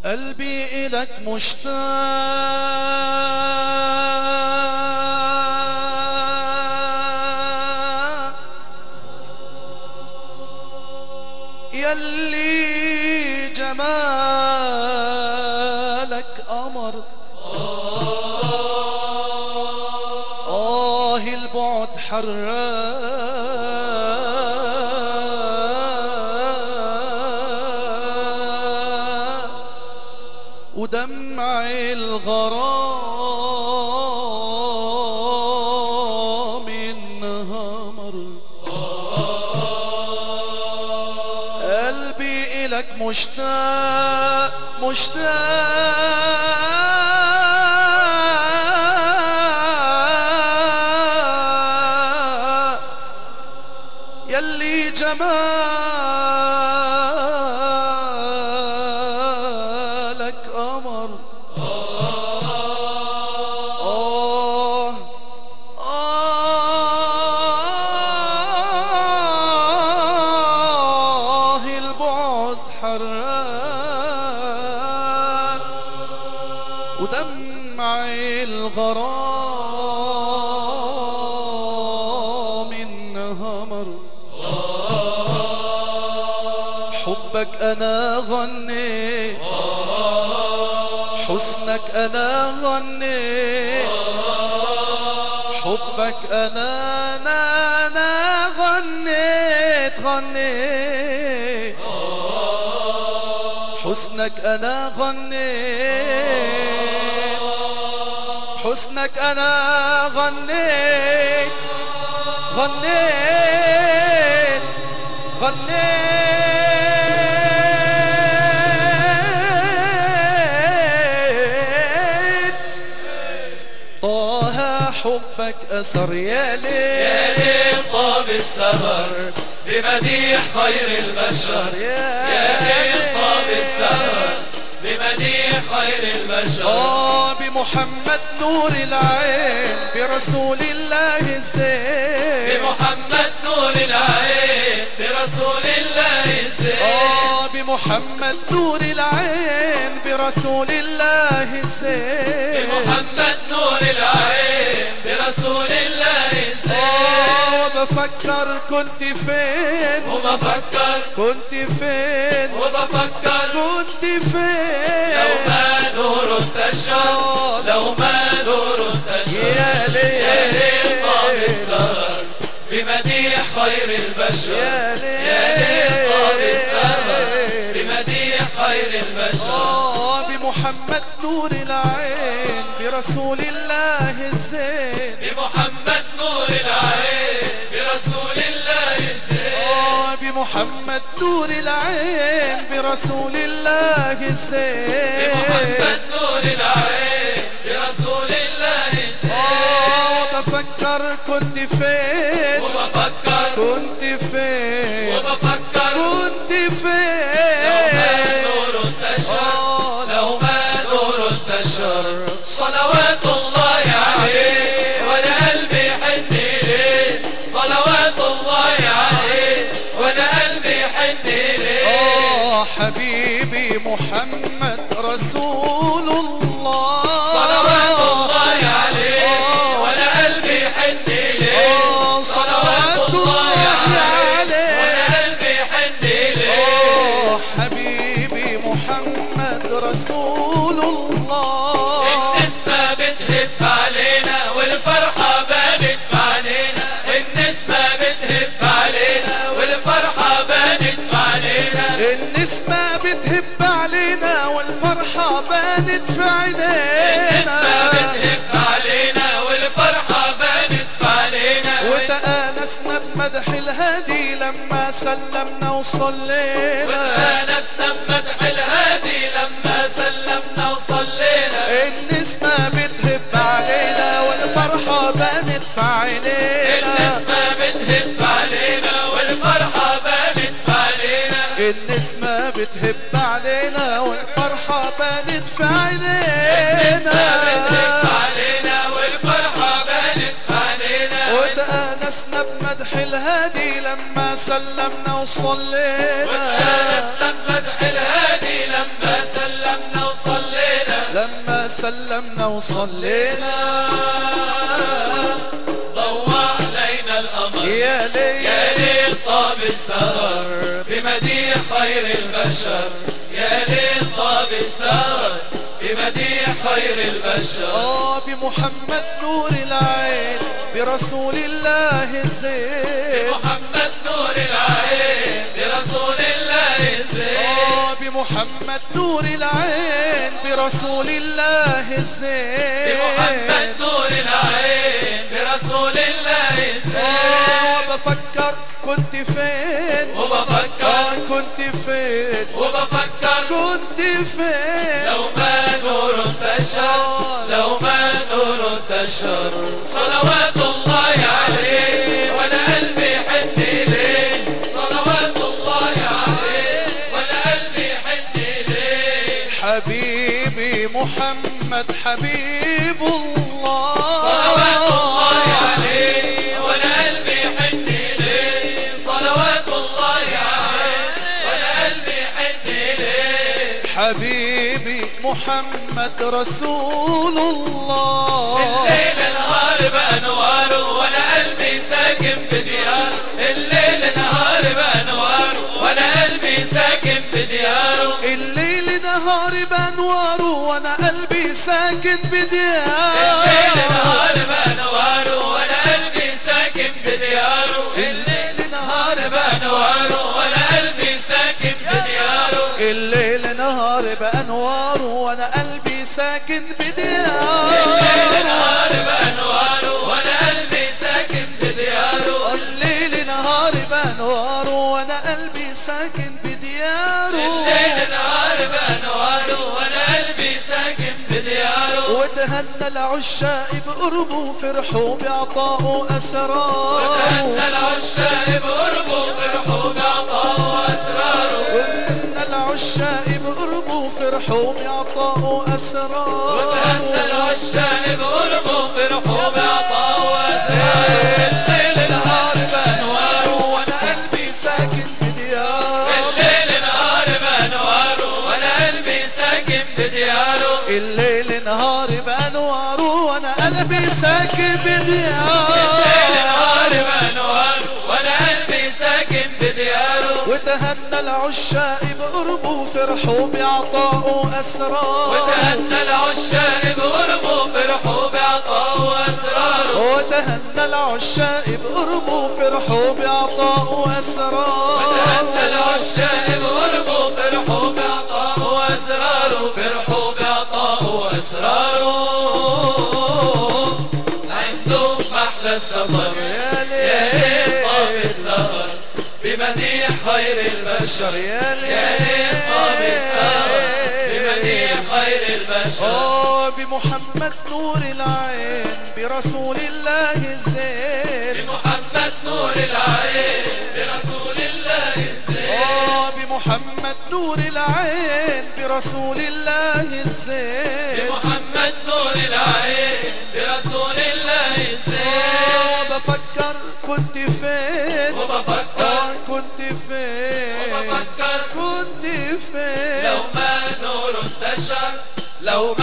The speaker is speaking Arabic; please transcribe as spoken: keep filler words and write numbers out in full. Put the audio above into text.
قلبي إلك مشتاق يلي جمالك قمر. آه البعد حراق ودمع الغرام انهمر. قلبي إلك مشتاق مشتاق يلي جمالك قمر. آه آه البعد حراق ودمع الغرام انهمر. حبك أنا غني حسنك أنا غني حبك أنا أنا أنا غنيت غنيت حسنك أنا غنيت حسنك أنا غنيت غنيت غنيت. طه حبك أثر يا ليل يا ليل طاب السهر بمديح خير البشر. يا ليل طاب السهر بمديح خير البشر. آه بمحمد نور العين برسول الله الزين بمحمد نور العين برسول الله الزين. آه بمحمد نور العين برسول الله الزين بمحمد نور العين برسول الله الزين. آه وبفكر كنت فين وبفكر كنت فين وبفكر كنت فين لو ما نور انتشر لو ما نور انتشر. يا ليل يا ليل طاب السهر بمديح خير البشر. يا يا ليل طاب السهر بمديح خير البشر. آه بمحمد نور العين برسول الله الزين بمحمد نور العين برسول الله الزين. آه بمحمد نور العين برسول الله الزين بمحمد نور العين برسول الله الزين. آه بفكر كنت فين وبفكر كنت فين وبفكر كنت لو ما فين نور انتشر لو ما نور انتشر. صلوات الله عليه وانا قلبي يحن ليه. صلوات الله عليه وانا قلبي يحن ليه. آه حبيبي محمد رسول الله صلوات الله عليه وانا قلبي يحن ليه. صلوات الله عليه وانا قلبي يحن ليه. آه حبيبي محمد رسول الله. النسمة بتهب علينا والفرحة بانت في عينينا. النسمة بتهب علينا والفرحة بانت في عينينا. النسمة بتهب علينا والفرحة بانت في عينينا. النسمة بتهب علينا والفرحة بانت في عينينا. وتآنسنا بمدح الهادي لما سلمنا وصلينا. وتآنسنا بمدح الهادي لما سلمنا وصلينا. النسمة بتهب علينا والفرحة بانت في عينينا. النسمة بتهب علينا والفرحة بانت في عينينا. النسمة بتهب علينا والفرحة بانت في عينينا. النسمة بتهب علينا والفرحة بانت في عينينا. وتآنسنا بمدح الهادي لما سلمنا وصلينا. وتآنسنا بمدح الهادي لما سلمنا وصلينا ضوى علينا القمر يا ليل يا ليل طاب السهر بمديح خير البشر يا ليل طاب السهر بمديح خير البشر آه بمحمد نور العين برسول الله الزين بمحمد نور العين برسول الله الزين آه بمحمد نور العين برسول الله الزين بمحمد نور العين برسول الله الزين آه بفكر كنت فين وبفكر آه كنت فين وبفكر كنت فين لو ما نور انتشر لو ما نور انتشر صلوات الله عليه وانا قلبي حن ليه صلوات الله عليه وانا قلبي حن ليه حبيبي محمد حبيب الله صلوات الله عليه وانا قلبي حن ليه صلوات الله عليه وانا قلبي حن ليه حبيبي محمد رسول الله الليل نهار بأنواره وانا قلبي ساكن بدياره الليل نهار بأنواره وانا قلبي ساكن بدياره الليل نهار بانواره وانا قلبي ساكن بدياره الليل نهار بأنواره وانا قلبي ساكن بدياره الليل نهار بأنواره وانا قلبي ساكن بدياره الليل نهار بانواره وانا قلبي ساكن بدياره الليل نهار بأنواره وانا قلبي ساكن بدياره الليل نهار بانواره وانا قلبي ساكن بدياره الليل نهار بأنواره وانا قلبي ساكن بدياره وتهنى العشاق بقربه فرحوا بعطاءه اسراره وتهنى العشاق بقربه فرحوا بعطاءه اسراره وتهنى العشاق بقربه فرحوا بعطاءه اسراره وتهنى العشاق بقربه فرحوا بعطاءه اسراره الليل نهار بانواره وانا قلبي ساكن بدياره الليل نهار بأنواره وانا قلبي ساكن بدياره الليل نهار بانواره وانا قلبي ساكن بدياره الليل نهار بأنواره وانا قلبي ساكن بدياره وتهنى العشاق بقربه فرحوا بعطاءه اسراره وتهنى العشاق بقربه فرحوا بعطاءه اسراره وتهنى العشاق بقربه فرحوا بعطاءه اسراره وتهنى العشاق بقربه فرحوا بعطاءه اسراره فرحوا بعطاءه اسراره عنده محلى السفر يا يا ليل طاب ليل السهر بمديح خير البشر يا يا ليل طاب السهر بمديح خير البشر آه بمحمد نور العين برسول الله الزين بمحمد نور العين برسول الله الزين آه بمحمد نور العين برسول الله الزين بمحمد نور العين برسول الله الزين آه بفكر كنت فين وبفكر آه كنت فين وبفكر كنت فين لو ما نور انتشر لو